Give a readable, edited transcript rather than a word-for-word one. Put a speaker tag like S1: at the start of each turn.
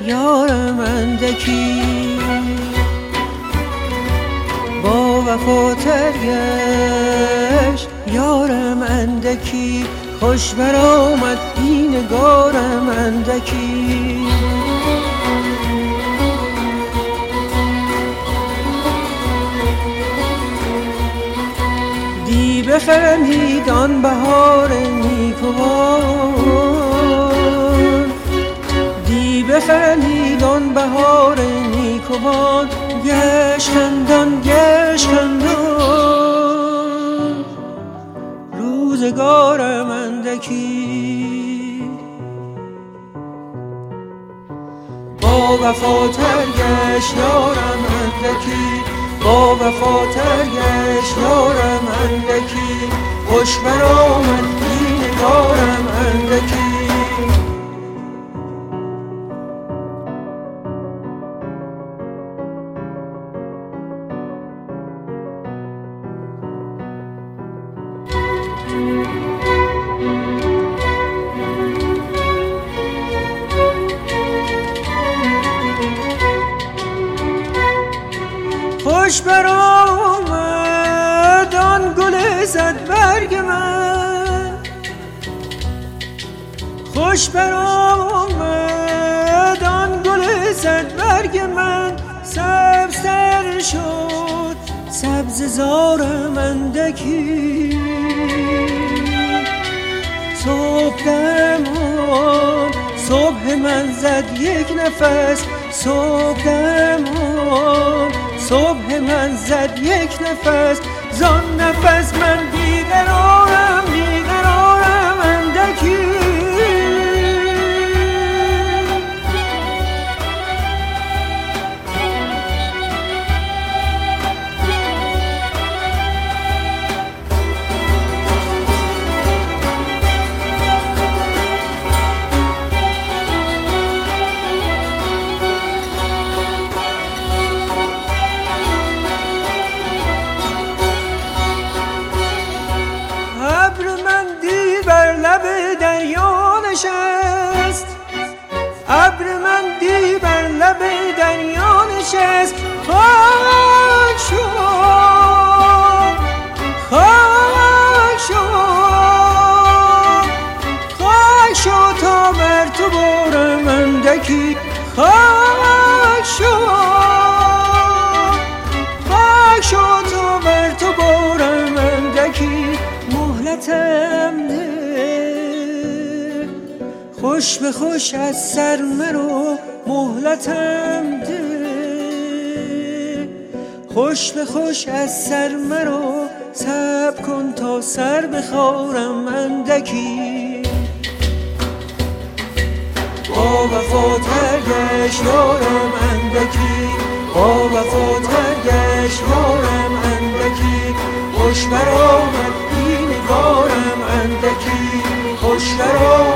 S1: یارم اندکی، با وفاتر گشت یارم اندکی، خوش برآمد بی نگارم اندکی. دی بخندید آن بهار نیکوان، دی بخندید آن بهار نیکوان، گشت خندان گشت خندان روزگارم اندکی، با وفاتر گشت یارم اندکی، با وفاتر گشت یارم اندکی، خوش برآمد بی نگارم اندکی. خوش برآمد آن گل زد برگ من، خوش برآمد آن گل زد برگ من، سبزتر شد سبز زارم اندکی، صبح درمان صبح من زد یک نفس، صبح درمان صبح من زد یک نفس، زان نفس من بیقرارم بیقرارم اندکی. لب دریا نشست، ابر من دی بر لب دریا نشست، خاک شد خاک شد خاک شد تا بر تو بارم اندکی، خاک شد خاک شد تا بر تو بارم اندکی. مهلتم ده خوش به خوش از سر مرو، مهلتم ده خوش به خوش از سر مرو، صبر کن تا سر بخارم اندکی، با وفاتر گشت یارم اندکی، با وفاتر گشت یارم اندکی، خوش برآمد بی نگارم اندکی، خوش برآمد